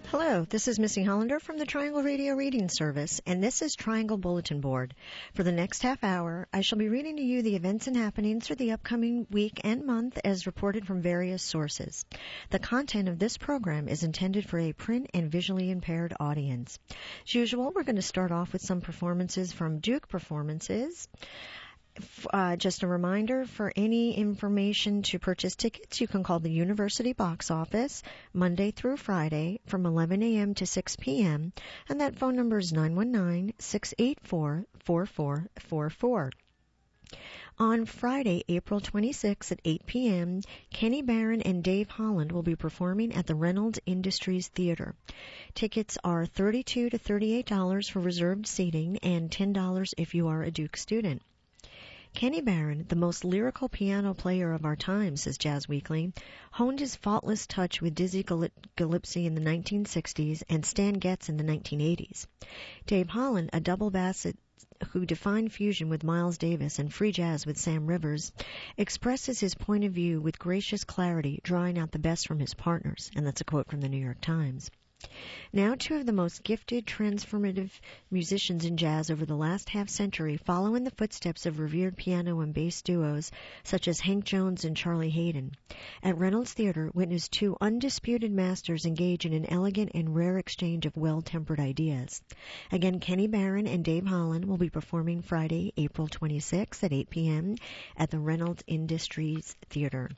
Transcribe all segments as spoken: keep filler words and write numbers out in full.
Hello, this is Missy Hollander from the Triangle Radio Reading Service, and this is Triangle Bulletin Board. For the next half hour, I shall be reading to you the events and happenings for the upcoming week and month as reported from various sources. The content of this program is intended for a print and visually impaired audience. As usual, we're going to start off with some performances from Duke Performances. Uh, just a reminder, for any information to purchase tickets, you can call the University box office Monday through Friday from eleven a.m. to six p.m. and that phone number is nine one nine, six eight four, four four four four. On Friday, April twenty-sixth at eight p.m., Kenny Barron and Dave Holland will be performing at the Reynolds Industries Theater. Tickets are thirty-two dollars to thirty-eight dollars for reserved seating and ten dollars if you are a Duke student. Kenny Barron, the most lyrical piano player of our time, says Jazz Weekly, honed his faultless touch with Dizzy Gillespie in the nineteen sixties and Stan Getz in the nineteen eighties. Dave Holland, a double bassist who defined fusion with Miles Davis and free jazz with Sam Rivers, expresses his point of view with gracious clarity, drawing out the best from his partners, and that's a quote from the New York Times. Now two of the most gifted, transformative musicians in jazz over the last half-century follow in the footsteps of revered piano and bass duos such as Hank Jones and Charlie Haydn. At Reynolds Theater, witness two undisputed masters engage in an elegant and rare exchange of well-tempered ideas. Again, Kenny Barron and Dave Holland will be performing Friday, April twenty-sixth at eight p.m. at the Reynolds Industries Theater.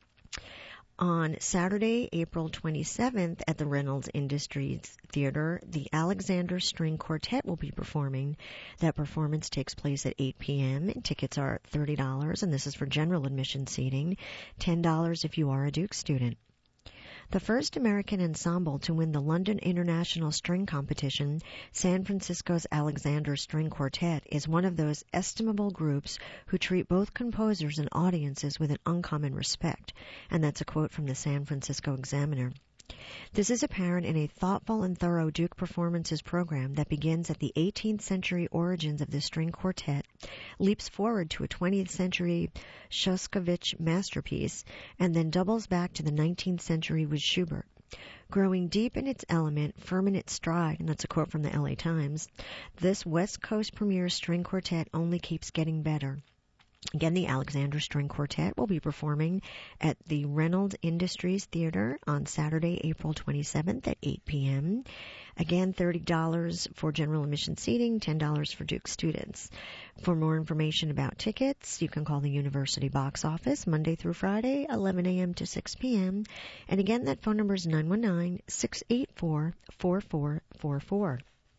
On Saturday, April twenty-seventh at the Reynolds Industries Theater, the Alexander String Quartet will be performing. That performance takes place at eight p.m. Tickets are thirty dollars, and this is for general admission seating, ten dollars if you are a Duke student. The first American ensemble to win the London International String Competition, San Francisco's Alexander String Quartet, is one of those estimable groups who treat both composers and audiences with an uncommon respect, and that's a quote from the San Francisco Examiner. This is apparent in a thoughtful and thorough Duke Performances program that begins at the eighteenth century origins of the string quartet, leaps forward to a twentieth century Shostakovich masterpiece, and then doubles back to the nineteenth century with Schubert. Growing deep in its element, firm in its stride, and that's a quote from the L A Times, this West Coast premier string quartet only keeps getting better. Again, the Alexander String Quartet will be performing at the Reynolds Industries Theater on Saturday, April twenty-seventh at eight p.m. Again, thirty dollars for general admission seating, ten dollars for Duke students. For more information about tickets, you can call the University box office Monday through Friday, eleven a.m. to six p.m. And again, that phone number is nine one nine, six eight four, four four four four.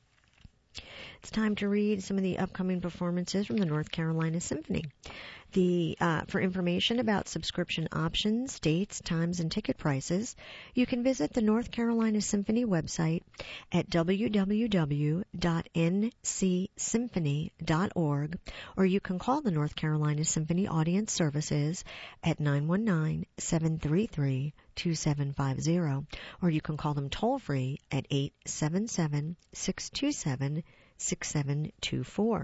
It's time to read some of the upcoming performances from the North Carolina Symphony. The uh, for information about subscription options, dates, times, and ticket prices, you can visit the North Carolina Symphony website at w w w dot n c symphony dot org, or you can call the North Carolina Symphony Audience Services at nine one nine, seven three three, two seven five zero, or you can call them toll-free at eight seven seven, six two seven, six seven two four.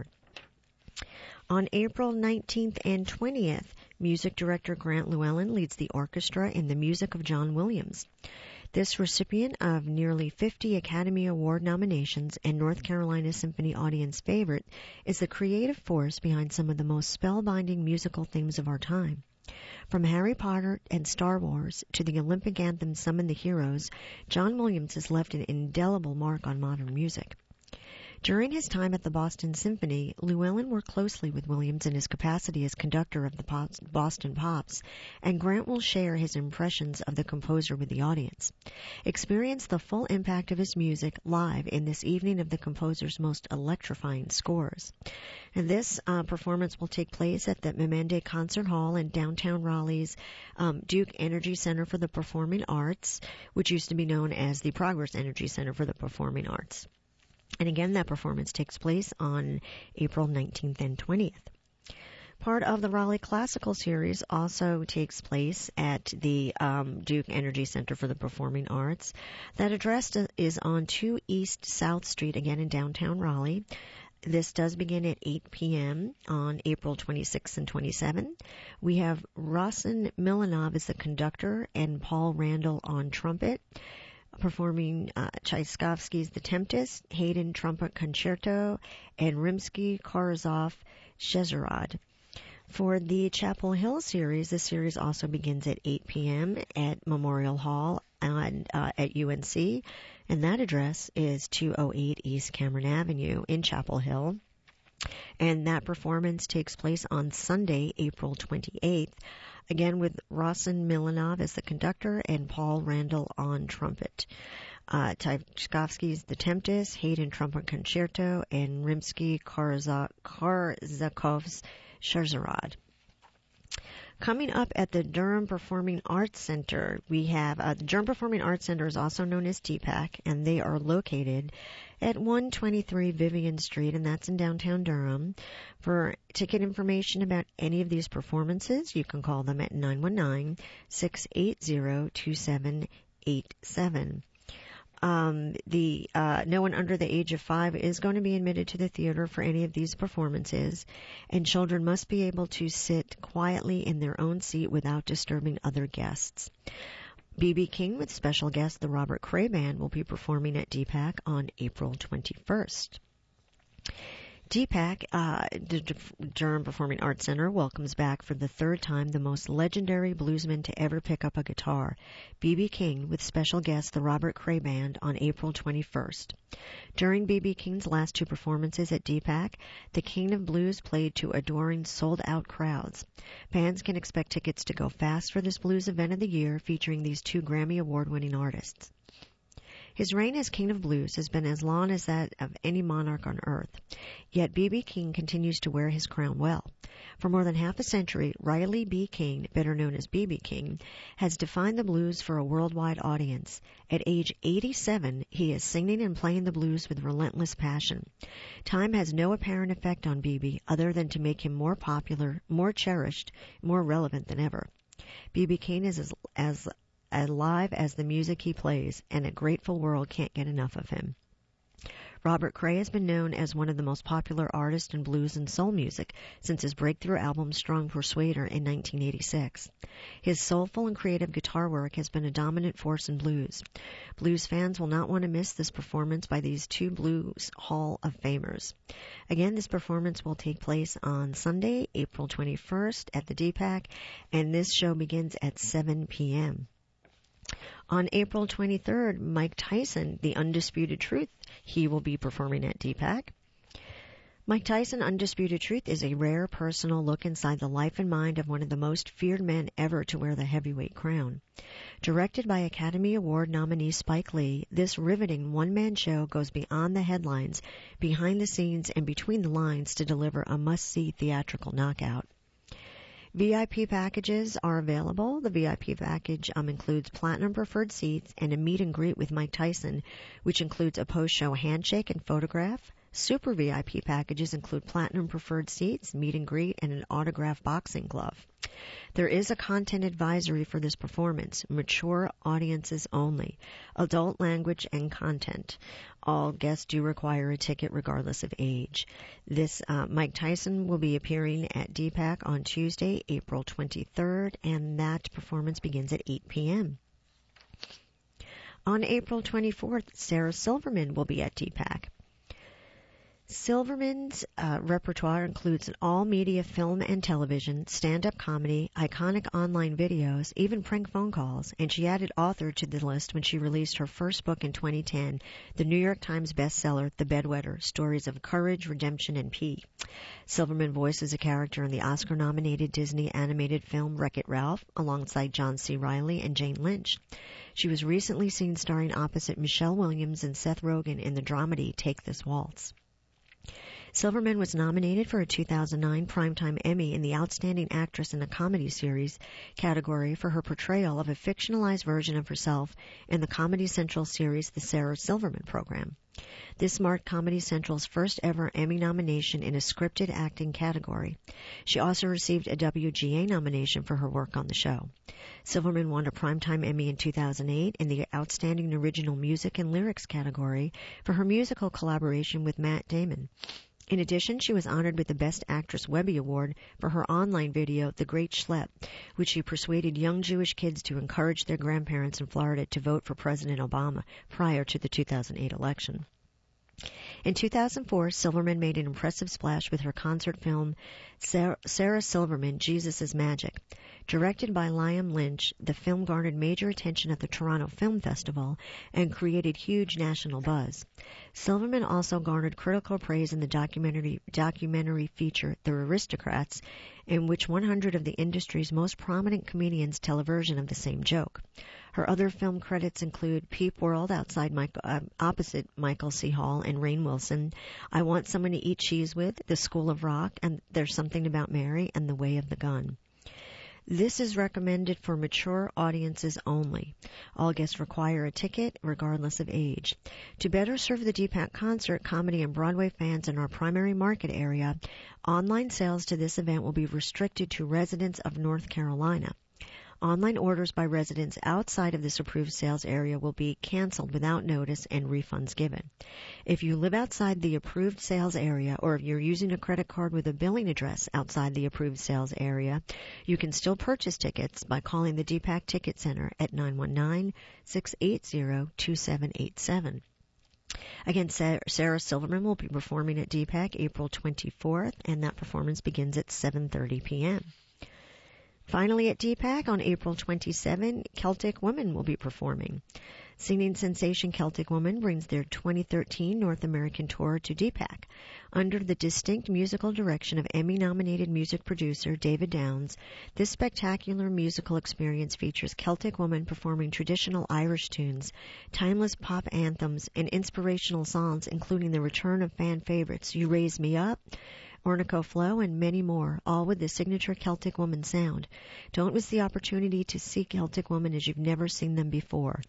On April nineteenth and twentieth, music director Grant Llewellyn leads the orchestra in the music of John Williams. This recipient of nearly fifty Academy Award nominations and North Carolina Symphony audience favorite is the creative force behind some of the most spellbinding musical themes of our time. From Harry Potter and Star Wars to the Olympic anthem Summon the Heroes, John Williams has left an indelible mark on modern music. During his time at the Boston Symphony, Llewellyn worked closely with Williams in his capacity as conductor of the Boston Pops, and Grant will share his impressions of the composer with the audience. Experience the full impact of his music live in this evening of the composer's most electrifying scores. And this uh, performance will take place at the Memende Concert Hall in downtown Raleigh's um, Duke Energy Center for the Performing Arts, which used to be known as the Progress Energy Center for the Performing Arts. And again, that performance takes place on April nineteenth and twentieth. Part of the Raleigh Classical Series also takes place at the um, Duke Energy Center for the Performing Arts. That address is on two East South Street, again in downtown Raleigh. This does begin at eight p.m. on April twenty-sixth and twenty-seventh. We have Rossen Milanov as the conductor and Paul Randall on trumpet. performing uh, Tchaikovsky's The Tempest, Haydn Trumpet Concerto, and Rimsky-Korsakov Scheherazade. For the Chapel Hill series, the series also begins at eight p.m. at Memorial Hall and uh, at U N C, and that address is two oh eight East Cameron Avenue in Chapel Hill. And that performance takes place on Sunday, April twenty-eighth, again with Rossen Milanov as the conductor and Paul Randall on trumpet. Uh, Tchaikovsky's The Tempest, Haydn Trumpet Concerto, and Rimsky-Korsakov's Scheherazade. Coming up at the Durham Performing Arts Center, we have uh, the Durham Performing Arts Center is also known as D PAC, and they are located at one twenty-three Vivian Street, and that's in downtown Durham. For ticket information about any of these performances, you can call them at nine one nine, six eight zero, two seven eight seven. Um, the uh, no one under the age of five is going to be admitted to the theater for any of these performances, and children must be able to sit quietly in their own seat without disturbing other guests. B B King with special guest the Robert Cray Band will be performing at D PAC on April twenty-first. D PAC, uh, the Durham Performing Arts Center, welcomes back for the third time the most legendary bluesman to ever pick up a guitar, B B King, with special guest the Robert Cray Band on April twenty-first. During B B King's last two performances at D PAC, the King of Blues played to adoring sold-out crowds. Fans can expect tickets to go fast for this blues event of the year featuring these two Grammy Award-winning artists. His reign as King of Blues has been as long as that of any monarch on earth. Yet B B King continues to wear his crown well. For more than half a century, Riley B. King, better known as B B King, has defined the blues for a worldwide audience. At age eighty-seven, he is singing and playing the blues with relentless passion. Time has no apparent effect on B B other than to make him more popular, more cherished, more relevant than ever. B B King is as, as alive as the music he plays, and a grateful world can't get enough of him. Robert Cray has been known as one of the most popular artists in blues and soul music since his breakthrough album Strong Persuader in nineteen eighty-six. His soulful and creative guitar work has been a dominant force in blues. Blues fans will not want to miss this performance by these two Blues Hall of Famers. Again, this performance will take place on Sunday, April twenty-first at the D PAC, and this show begins at seven p.m. On April twenty-third, Mike Tyson, The Undisputed Truth, he will be performing at D PAC. Mike Tyson, Undisputed Truth is a rare personal look inside the life and mind of one of the most feared men ever to wear the heavyweight crown. Directed by Academy Award nominee Spike Lee, this riveting one-man show goes beyond the headlines, behind the scenes, and between the lines to deliver a must-see theatrical knockout. V I P packages are available. The V I P package um, includes platinum preferred seats and a meet and greet with Mike Tyson, which includes a post-show handshake and photograph. Super V I P packages include platinum preferred seats, meet and greet, and an autographed boxing glove. There is a content advisory for this performance, mature audiences only, adult language and content. All guests do require a ticket regardless of age. This uh, Mike Tyson will be appearing at D PAC on Tuesday, April twenty-third, and that performance begins at eight p.m. On April twenty-fourth, Sarah Silverman will be at D PAC. Silverman's uh, repertoire includes an all-media film and television, stand-up comedy, iconic online videos, even prank phone calls, and she added author to the list when she released her first book in twenty ten, the New York Times bestseller, The Bedwetter, Stories of Courage, Redemption, and Pee. Silverman voices a character in the Oscar-nominated Disney animated film Wreck-It Ralph, alongside John C. Reilly and Jane Lynch. She was recently seen starring opposite Michelle Williams and Seth Rogen in the dramedy Take This Waltz. Silverman was nominated for a two thousand nine Primetime Emmy in the Outstanding Actress in a Comedy Series category for her portrayal of a fictionalized version of herself in the Comedy Central series The Sarah Silverman Program. This marked Comedy Central's first ever Emmy nomination in a scripted acting category. She also received a W G A nomination for her work on the show. Silverman won a Primetime Emmy in two thousand eight in the Outstanding Original Music and Lyrics category for her musical collaboration with Matt Damon. In addition, she was honored with the Best Actress Webby Award for her online video, The Great Schlep, which she persuaded young Jewish kids to encourage their grandparents in Florida to vote for President Obama prior to the two thousand eight election. In two thousand four, Silverman made an impressive splash with her concert film, Sarah, Sarah Silverman, Jesus is Magic. Directed by Liam Lynch, the film garnered major attention at the Toronto Film Festival and created huge national buzz. Silverman also garnered critical praise in the documentary, documentary feature, The Aristocrats, in which one hundred of the industry's most prominent comedians tell a version of the same joke. Her other film credits include Peep World outside Michael, uh, opposite Michael C. Hall and Rainn Wilson, I Want Someone to Eat Cheese With, The School of Rock, and There's Something About Mary, and The Way of the Gun. This is recommended for mature audiences only. All guests require a ticket, regardless of age. To better serve the D PAC concert, comedy, and Broadway fans in our primary market area, online sales to this event will be restricted to residents of North Carolina. Online orders by residents outside of this approved sales area will be canceled without notice and refunds given. If you live outside the approved sales area, or if you're using a credit card with a billing address outside the approved sales area, you can still purchase tickets by calling the D PAC Ticket Center at nine one nine, six eight zero, two seven eight seven. Again, Sarah Silverman will be performing at D PAC April twenty-fourth, and that performance begins at seven thirty p.m. Finally, at D PAC on April twenty-seventh, Celtic Woman will be performing. Singing sensation Celtic Woman brings their twenty thirteen North American tour to D PAC. Under the distinct musical direction of Emmy-nominated music producer David Downs, this spectacular musical experience features Celtic Woman performing traditional Irish tunes, timeless pop anthems, and inspirational songs, including the return of fan favorites You Raise Me Up, Ornico Flow, and many more, all with the signature Celtic Woman sound. Don't miss the opportunity to see Celtic Woman as you've never seen them before.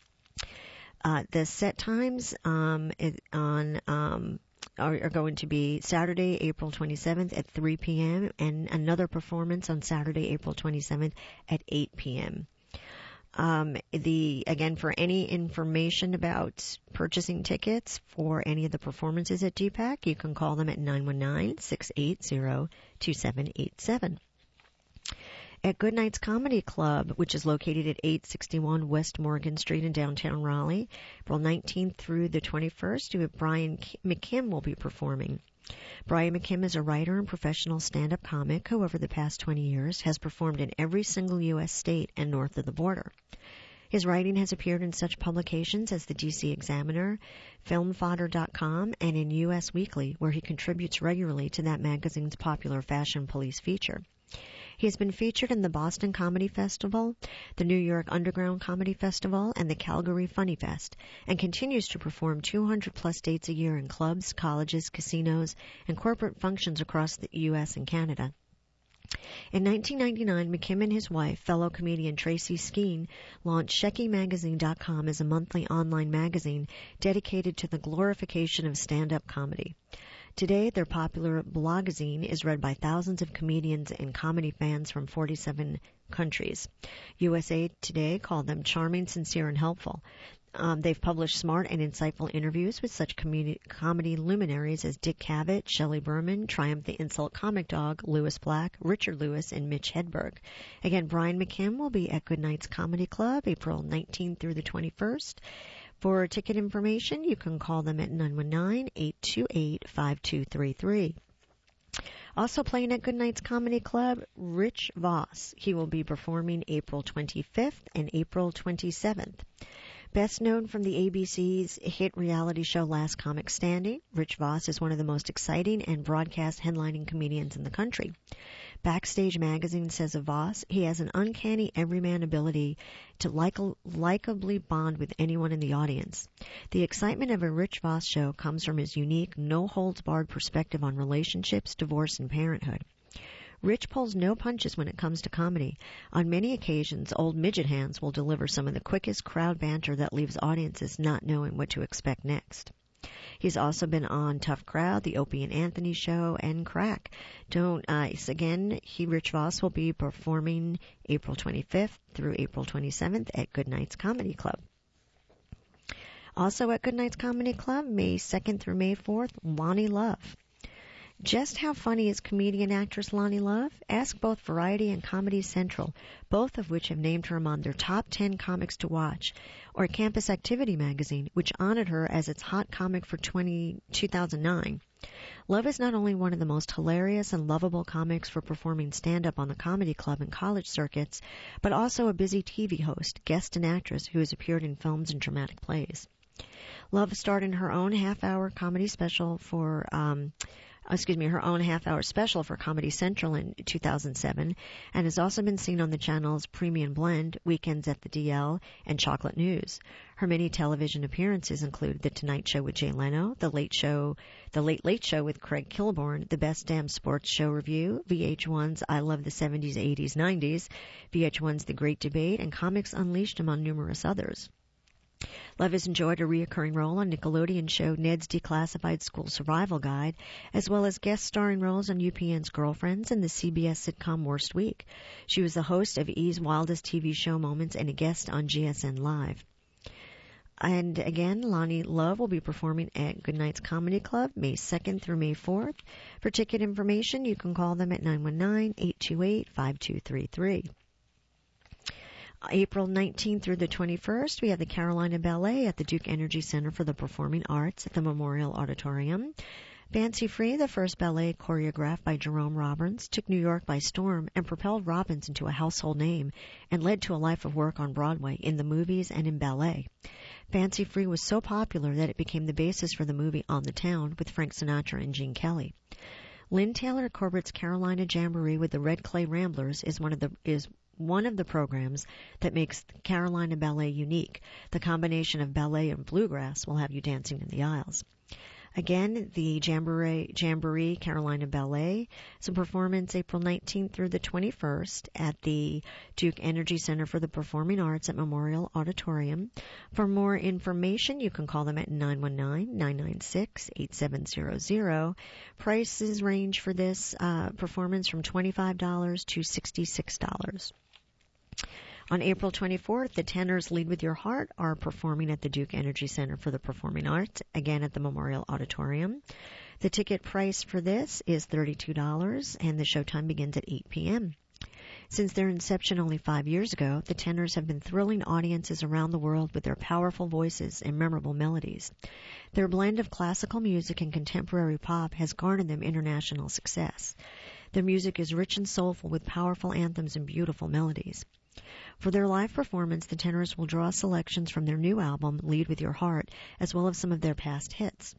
Uh, the set times um, on um, are, are going to be Saturday, April twenty-seventh at three p.m. and another performance on Saturday, April twenty-seventh at eight p.m. Um, the, again, for any information about purchasing tickets for any of the performances at D PAC, you can call them at nine one nine, six eight zero, two seven eight seven. At Goodnight's Comedy Club, which is located at eight sixty-one West Morgan Street in downtown Raleigh, April nineteenth through the twenty-first, Brian McKim will be performing. Brian McKim is a writer and professional stand-up comic who, over the past twenty years, has performed in every single U S state and north of the border. His writing has appeared in such publications as the D C Examiner, film fodder dot com, and in U S Weekly, where he contributes regularly to that magazine's popular Fashion Police feature. He has been featured in the Boston Comedy Festival, the New York Underground Comedy Festival, and the Calgary Funny Fest, and continues to perform two hundred plus dates a year in clubs, colleges, casinos, and corporate functions across the U S and Canada. In nineteen ninety-nine, McKim and his wife, fellow comedian Tracy Skeen, launched Shecky Magazine dot com as a monthly online magazine dedicated to the glorification of stand-up comedy. Today, their popular blogazine is read by thousands of comedians and comedy fans from forty-seven countries. U S A Today called them charming, sincere, and helpful. Um, they've published smart and insightful interviews with such comedy, comedy luminaries as Dick Cavett, Shelley Berman, Triumph the Insult Comic Dog, Lewis Black, Richard Lewis, and Mitch Hedberg. Again, Brian McKim will be at Goodnight's Comedy Club April nineteenth through the twenty-first. For ticket information, you can call them at nine one nine, eight two eight, five two three three. Also playing at Goodnight's Comedy Club, Rich Voss. He will be performing April twenty-fifth and April twenty-seventh. Best known from the A B C's hit reality show Last Comic Standing, Rich Voss is one of the most exciting and broadcast headlining comedians in the country. Backstage Magazine says of Voss, he has an uncanny everyman ability to like- likably bond with anyone in the audience. The excitement of a Rich Voss show comes from his unique, no-holds-barred perspective on relationships, divorce, and parenthood. Rich pulls no punches when it comes to comedy. On many occasions, old midget hands will deliver some of the quickest crowd banter that leaves audiences not knowing what to expect next. He's also been on Tough Crowd, The Opie and Anthony Show, and Crack. Don't, uh, again, he, Rich Voss, will be performing April twenty-fifth through April twenty-seventh at Goodnight's Comedy Club. Also at Goodnight's Comedy Club, May second through May fourth, Lonnie Love. Just how funny is comedian actress Lonnie Love? Ask both Variety and Comedy Central, both of which have named her among their top ten comics to watch, or Campus Activity magazine, which honored her as its hot comic for two thousand nine. Love is not only one of the most hilarious and lovable comics for performing stand-up on the comedy club and college circuits, but also a busy T V host, guest and actress who has appeared in films and dramatic plays. Love starred in her own half-hour comedy special for... Um, excuse me, her own half-hour special for Comedy Central in two thousand seven, and has also been seen on the channels Premium Blend, Weekends at the D L, and Chocolate News. Her many television appearances include The Tonight Show with Jay Leno, The Late Show, The Late Late Show with Craig Kilborn, The Best Damn Sports Show Review, V H one's I Love the seventies, eighties, nineties, V H one's The Great Debate, and Comics Unleashed, among numerous others. Love has enjoyed a reoccurring role on Nickelodeon show Ned's Declassified School Survival Guide, as well as guest starring roles on U P N's Girlfriends and the C B S sitcom Worst Week. She was the host of E's Wildest T V Show Moments and a guest on G S N Live. And again, Lonnie Love will be performing at Goodnight's Comedy Club May second through May fourth. For ticket information, you can call them at nine one nine, eight two eight, five two three three. April nineteenth through the twenty-first, we have the Carolina Ballet at the Duke Energy Center for the Performing Arts at the Memorial Auditorium. Fancy Free, the first ballet choreographed by Jerome Robbins, took New York by storm and propelled Robbins into a household name and led to a life of work on Broadway, in the movies, and in ballet. Fancy Free was so popular that it became the basis for the movie On the Town with Frank Sinatra and Gene Kelly. Lynn Taylor Corbett's Carolina Jamboree with the Red Clay Ramblers is one of the is one of the programs that makes Carolina Ballet unique. The combination of ballet and bluegrass will have you dancing in the aisles. Again, the Jamboree, Jamboree Carolina Ballet is a performance April nineteenth through the twenty-first at the Duke Energy Center for the Performing Arts at Memorial Auditorium. For more information, you can call them at nine one nine, nine nine six, eight seven zero zero. Prices range for this uh, performance from twenty-five dollars to sixty-six dollars. On April twenty-fourth, the tenors Lead With Your Heart are performing at the Duke Energy Center for the Performing Arts, again at the Memorial Auditorium. The ticket price for this is thirty-two dollars, and the showtime begins at eight p.m. Since their inception only five years ago, the tenors have been thrilling audiences around the world with their powerful voices and memorable melodies. Their blend of classical music and contemporary pop has garnered them international success. Their music is rich and soulful with powerful anthems and beautiful melodies. For their live performance, the tenors will draw selections from their new album, Lead With Your Heart, as well as some of their past hits.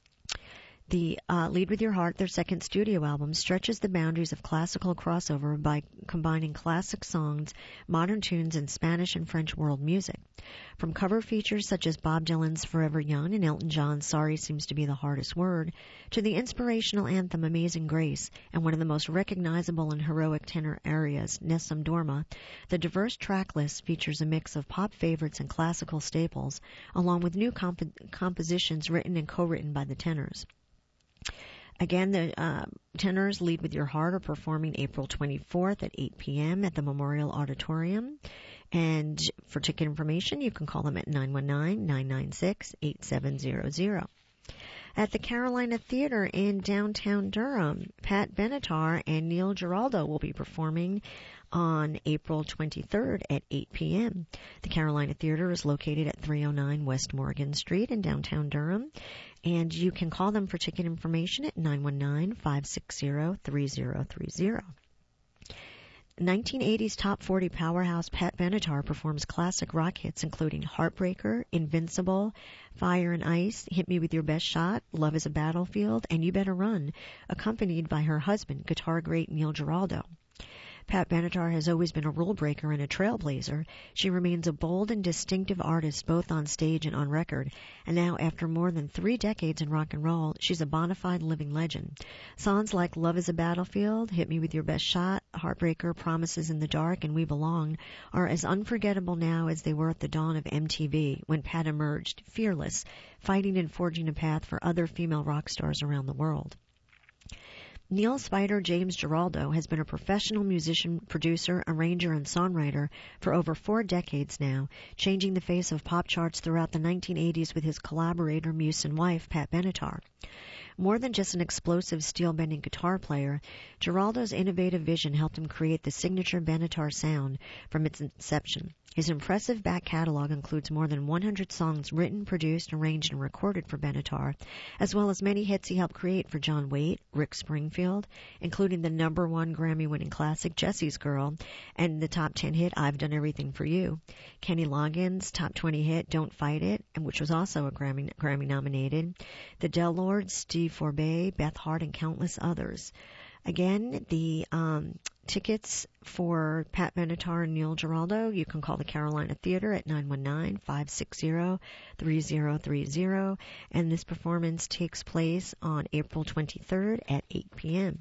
The uh, Lead With Your Heart, their second studio album, stretches the boundaries of classical crossover by combining classic songs, modern tunes, and Spanish and French world music. From cover features such as Bob Dylan's Forever Young and Elton John's Sorry Seems to Be the Hardest Word, to the inspirational anthem Amazing Grace and one of the most recognizable and heroic tenor arias, Nessun Dorma, the diverse track list features a mix of pop favorites and classical staples, along with new comp- compositions written and co-written by the tenors. Again, the uh, tenors Lead With Your Heart are performing April twenty-fourth at eight p.m. at the Memorial Auditorium. And for ticket information, you can call them at nine one nine, nine nine six, eight seven zero zero. At the Carolina Theater in downtown Durham, Pat Benatar and Neil Giraldo will be performing on April twenty-third at eight p.m. The Carolina Theater is located at three oh nine West Morgan Street in downtown Durham, and you can call them for ticket information at nine one nine, five six zero, three zero three zero. nineteen eighties top forty powerhouse Pat Benatar performs classic rock hits including Heartbreaker, Invincible, Fire and Ice, Hit Me With Your Best Shot, Love Is a Battlefield, and You Better Run, accompanied by her husband, guitar great Neil Giraldo. Pat Benatar has always been a rule breaker and a trailblazer. She remains a bold and distinctive artist both on stage and on record, and now after more than three decades in rock and roll, she's a bona fide living legend. Songs like Love Is a Battlefield, Hit Me With Your Best Shot, Heartbreaker, Promises in the Dark, and We Belong are as unforgettable now as they were at the dawn of M T V, when Pat emerged, fearless, fighting and forging a path for other female rock stars around the world. Neil Spider James Giraldo has been a professional musician, producer, arranger, and songwriter for over four decades now, changing the face of pop charts throughout the nineteen eighties with his collaborator, muse, and wife, Pat Benatar. More than just an explosive steel-bending guitar player, Giraldo's innovative vision helped him create the signature Benatar sound from its inception. His impressive back catalog includes more than one hundred songs written, produced, arranged, and recorded for Benatar, as well as many hits he helped create for John Waite, Rick Springfield, including the number one Grammy-winning classic Jessie's Girl and the top ten hit I've Done Everything for You, Kenny Loggins' top twenty hit Don't Fight It, and which was also a Grammy Grammy nominated, the Del Lords, Steve Forbes, Beth Hart, and countless others. Again, the um, tickets for Pat Benatar and Neil Giraldo, you can call the Carolina Theater at nine one nine, five six zero, three zero three zero, and this performance takes place on April twenty-third at eight p.m.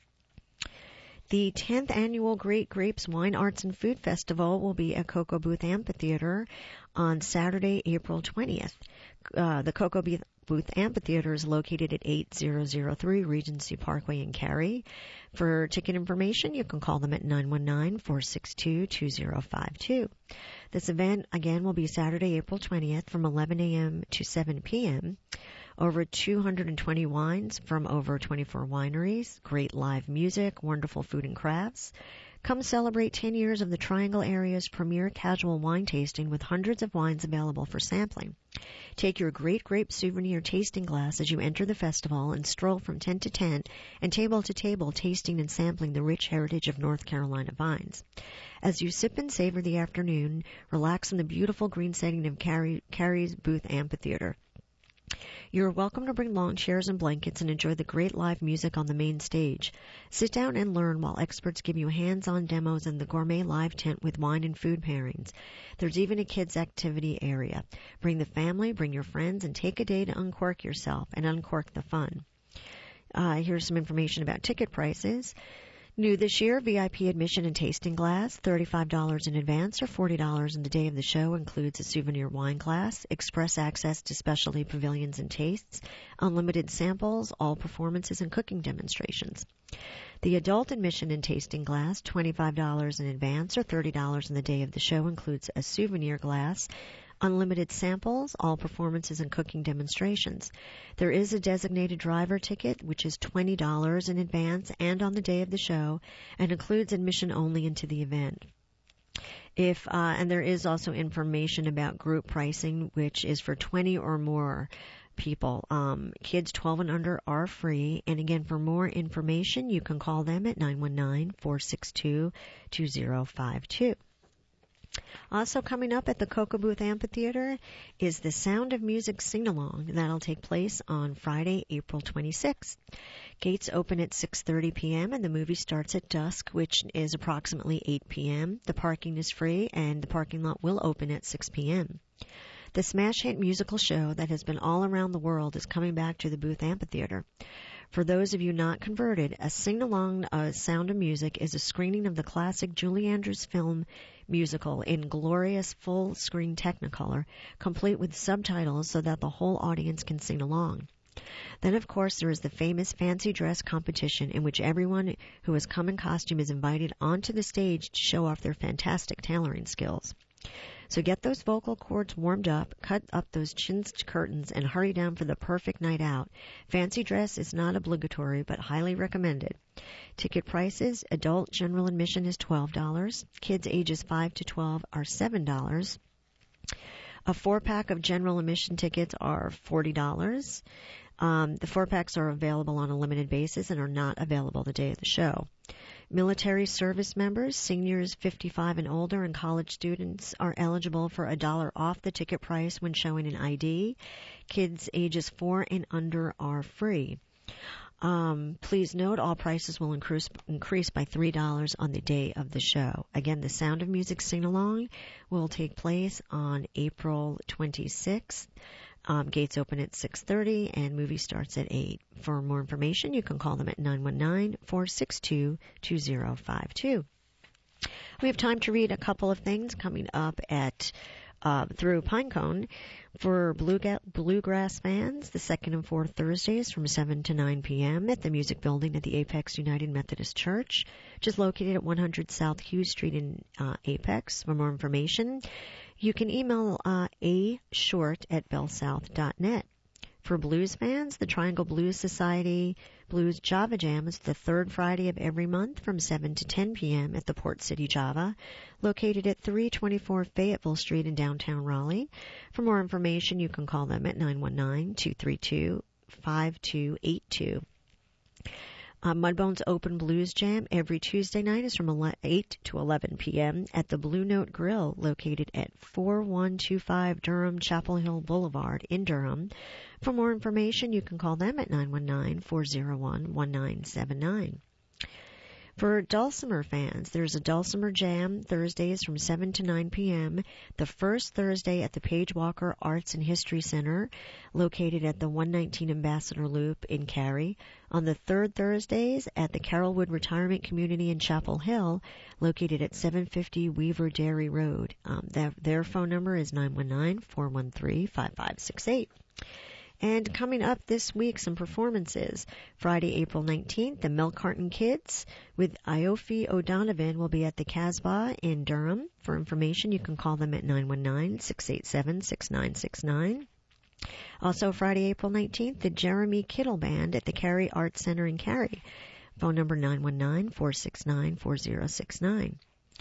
The tenth Annual Great Grapes Wine, Arts, and Food Festival will be at Cocoa Booth Amphitheater on Saturday, April twentieth. Uh, the Cocoa Booth Amphitheater is located at eight thousand three Regency Parkway in Cary. For ticket information, you can call them at nine one nine, four six two, two zero five two. This event, again, will be Saturday, April twentieth from eleven a.m. to seven p.m. Over two hundred twenty wines from over twenty-four wineries, great live music, wonderful food and crafts. Come celebrate ten years of the Triangle area's premier casual wine tasting with hundreds of wines available for sampling. Take your Great Grape Souvenir tasting glass as you enter the festival and stroll from tent to tent and table to table tasting and sampling the rich heritage of North Carolina vines. As you sip and savor the afternoon, relax in the beautiful green setting of Cary, Cary's Booth Amphitheater. You are welcome to bring lawn chairs and blankets and enjoy the great live music on the main stage. Sit down and learn while experts give you hands-on demos in the gourmet live tent with wine and food pairings. There's even a kids' activity area. Bring the family, bring your friends, and take a day to uncork yourself and uncork the fun. Uh, here's some information about ticket prices. New this year, V I P admission and tasting glass, thirty-five dollars in advance or forty dollars in the day of the show, includes a souvenir wine glass, express access to specialty pavilions and tastes, unlimited samples, all performances and cooking demonstrations. The adult admission and tasting glass, twenty-five dollars in advance or thirty dollars in the day of the show, includes a souvenir glass, unlimited samples, all performances and cooking demonstrations. There is a designated driver ticket, which is twenty dollars in advance and on the day of the show, and includes admission only into the event. If uh, and there is also information about group pricing, which is for twenty or more people. Um, kids twelve and under are free. And again, for more information, you can call them at nine one nine, four six two, two zero five two. Also coming up at the Cocoa Booth Amphitheater is the Sound of Music Sing-Along. That'll take place on Friday, April twenty-sixth. Gates open at six thirty p.m. and the movie starts at dusk, which is approximately eight p.m. The parking is free and the parking lot will open at six p.m. The smash hit musical show that has been all around the world is coming back to the Booth Amphitheater. For those of you not converted, a sing-along uh, Sound of Music is a screening of the classic Julie Andrews film musical in glorious full-screen Technicolor, complete with subtitles so that the whole audience can sing along. Then, of course, there is the famous fancy dress competition in which everyone who has come in costume is invited onto the stage to show off their fantastic tailoring skills. So get those vocal cords warmed up, cut up those chinched curtains, and hurry down for the perfect night out. Fancy dress is not obligatory, but highly recommended. Ticket prices: adult general admission is twelve dollars. Kids ages five to twelve are seven dollars. A four-pack of general admission tickets are forty dollars. Um, the four-packs are available on a limited basis and are not available the day of the show. Military service members, seniors fifty-five and older, and college students are eligible for a dollar off the ticket price when showing an I D. Kids ages four and under are free. Um, please note all prices will increase, increase by three dollars on the day of the show. Again, the Sound of Music Sing-Along will take place on April twenty-sixth. Um, gates open at six thirty and movie starts at eight. For more information, you can call them at nine one nine, four six two, two zero five two. We have time to read a couple of things coming up at uh, through Pinecone. For bluega- bluegrass fans, the second and fourth Thursdays from seven to nine p.m. at the Music Building at the Apex United Methodist Church, which is located at one hundred South Hughes Street in uh, Apex. For more information, you can email uh, a short at bellsouth dot net. For blues fans, the Triangle Blues Society Blues Java Jam is the third Friday of every month from seven to ten p.m. at the Port City Java, located at three twenty-four Fayetteville Street in downtown Raleigh. For more information, you can call them at nine one nine, two three two, five two eight two. Uh, Mudbone's Open Blues Jam every Tuesday night is from eight to eleven p.m. at the Blue Note Grill, located at forty-one twenty-five Durham Chapel Hill Boulevard in Durham. For more information, you can call them at nine one nine, four oh one, one nine seven nine. For Dulcimer fans, there's a Dulcimer Jam Thursdays from seven to nine p.m., the first Thursday at the Page Walker Arts and History Center, located at the one nineteen Ambassador Loop in Cary. On the third Thursdays at the Carrollwood Retirement Community in Chapel Hill, located at seven fifty Weaver Dairy Road. Um, their, their phone number is nine one nine, four one three, five five six eight. And coming up this week, some performances. Friday, April nineteenth, the Milk Carton Kids with Iofi O'Donovan will be at the Casbah in Durham. For information, you can call them at nine one nine, six eight seven, six nine six nine. Also, Friday, April nineteenth, the Jeremy Kittle Band at the Cary Arts Center in Cary. Phone number nine one nine, four six nine, four oh six nine.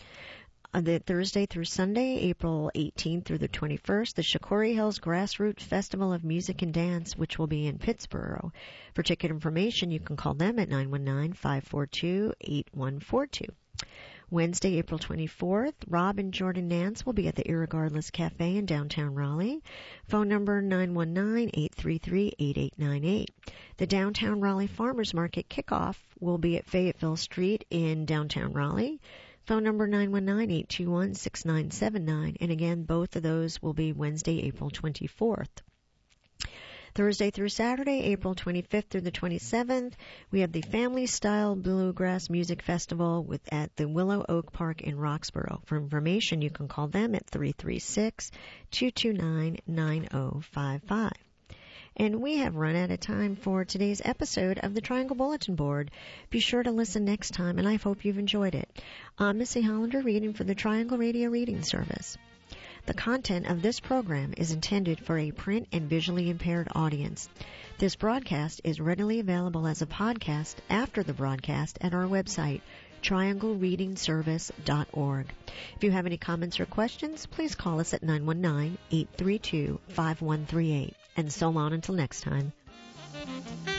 On the Thursday through Sunday, April eighteenth through the twenty-first, the Shakori Hills Grassroots Festival of Music and Dance, which will be in Pittsboro. For ticket information, you can call them at nine one nine, five four two, eight one four two. Wednesday, April twenty-fourth, Rob and Jordan Nance will be at the Irregardless Cafe in downtown Raleigh. Phone number nine one nine, eight three three, eight eight nine eight. The Downtown Raleigh Farmers Market Kickoff will be at Fayetteville Street in downtown Raleigh. Phone number nine one nine, eight two one, six nine seven nine. And again, both of those will be Wednesday, April twenty-fourth. Thursday through Saturday, April twenty-fifth through the twenty-seventh, we have the Family Style Bluegrass Music Festival with at the Willow Oak Park in Roxborough. For information, you can call them at three three six, two two nine, nine oh five five. And we have run out of time for today's episode of the Triangle Bulletin Board. Be sure to listen next time, and I hope you've enjoyed it. I'm Missy Hollander, reading for the Triangle Radio Reading Service. The content of this program is intended for a print and visually impaired audience. This broadcast is readily available as a podcast after the broadcast at our website, triangle reading service dot org. If you have any comments or questions, please call us at nine one nine, eight three two, five one three eight. And so long until next time.